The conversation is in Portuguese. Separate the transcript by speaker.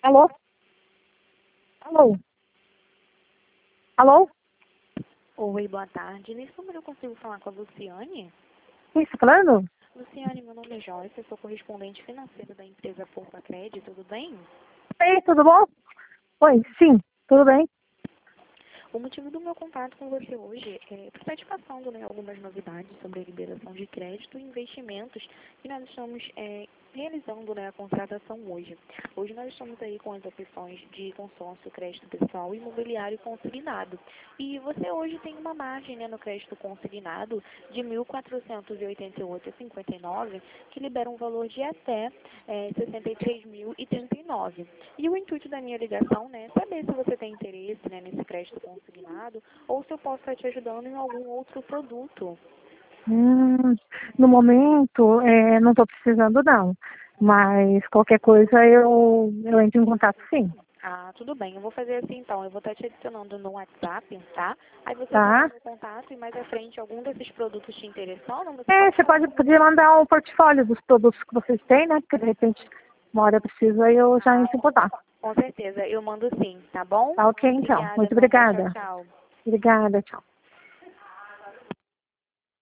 Speaker 1: Alô? Alô? Alô?
Speaker 2: Oi, boa tarde. Nesse número eu consigo falar com a Luciane?
Speaker 1: Quem está falando?
Speaker 2: Luciane, meu nome é Joyce, eu sou correspondente financeiro da empresa Poupa Crédito, tudo bem?
Speaker 1: Ei, tudo bom? Oi, sim, tudo bem?
Speaker 2: O motivo do meu contato com você hoje é para estar te passando, algumas novidades sobre a liberação de crédito e investimentos que nós estamos realizando, a contratação hoje. Hoje nós estamos aí com as opções de consórcio, crédito pessoal e imobiliário consignado. E você hoje tem uma margem, no crédito consignado de R$ 1.488,59, que libera um valor de até R$ 63.039. E o intuito da minha ligação, é saber se você tem interesse, nesse crédito consignado ou se eu posso estar te ajudando em algum outro produto.
Speaker 1: No momento, não estou precisando não, mas qualquer coisa eu entro em contato sim,
Speaker 2: Ah, tudo bem. Eu vou fazer assim então. Eu vou estar te adicionando no WhatsApp, tá? Aí você manda
Speaker 1: tá?
Speaker 2: meu contato e mais à frente algum desses produtos te interessando, você pode
Speaker 1: Você
Speaker 2: falar
Speaker 1: podia
Speaker 2: comigo.
Speaker 1: mandar um portfólio dos produtos que vocês têm, né? Porque de repente uma hora eu preciso e eu já entro em contato.
Speaker 2: Com certeza. Eu mando sim, tá bom?
Speaker 1: Tá ok então.
Speaker 2: Obrigada,
Speaker 1: Muito
Speaker 2: Nanda. Tchau,
Speaker 1: obrigada.
Speaker 2: tchau.
Speaker 1: Obrigada, tchau.